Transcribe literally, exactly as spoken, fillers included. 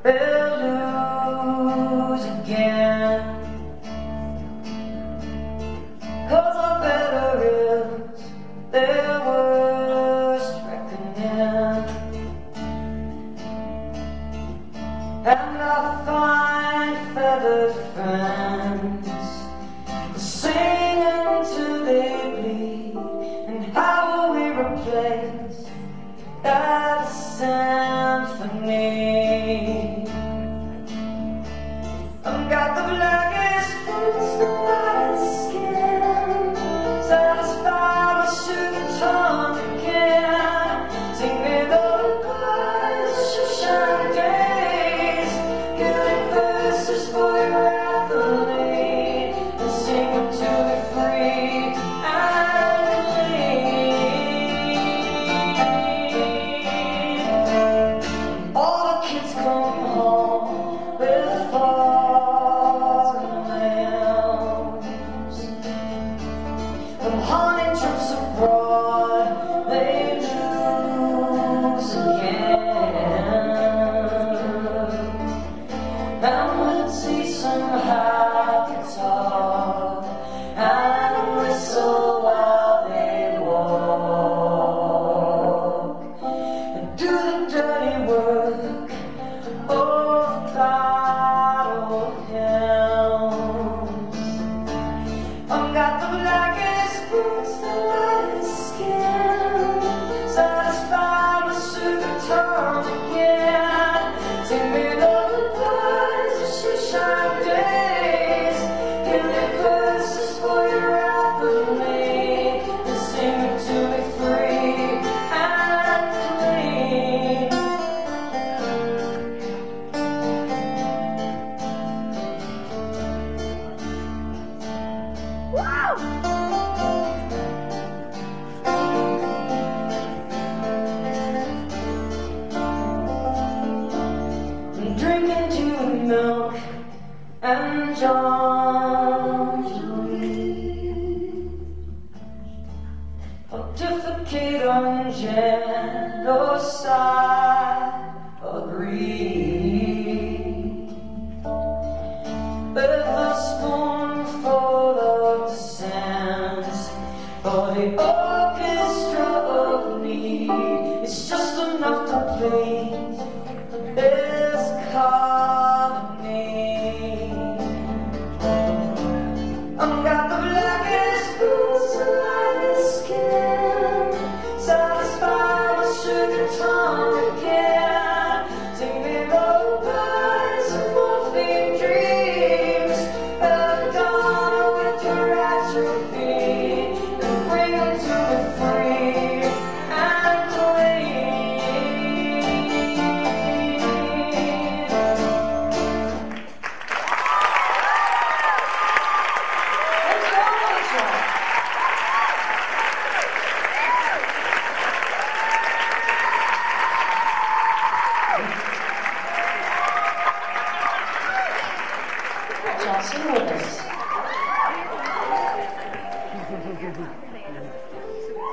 they'll lose again. 'Cause our veterans, their worst reckoning, and our fine feathered friends sing until they bleed. And how will we replace that symphony? I've got the blackest boots, the lightest skin, satisfy my sugar tongue again. Sing me the goodbyes, shine days, giving verses for your athlete, and sing them till they're free and clean. All the kids come home with fallen lambs, from honey trips abroad they lose again. And we'll see some high guitar and whistle while they walk, and do the dirty work of battle hymns. I've got the blackest boots, the lightest skin, satisfy my sugar tongue again. Sing me the goodbyes, the shine days, give me verses for your athlete, and sing it to me free and clean. Drinking to the milk and John Julie, pontificate on genocide, agree, with a spoonful of dissent, for the orchestra of need is just enough to play